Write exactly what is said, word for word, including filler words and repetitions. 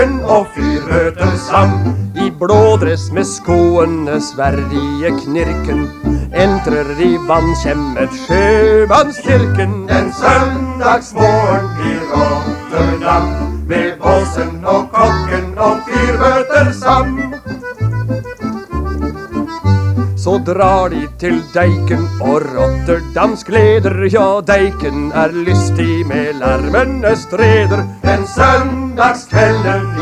og fyrmøter sam. I blådress med skoene sverdige knirken, entrer i vannkjemmet sjømannskirken. En søndagsmorgen i Rotterdam, med båsen og kokken og fyrmøter sam. Så drar de til Deiken og Rotterdams gleder. Ja, Deiken er lystig med larmende streder. En søndagskvelden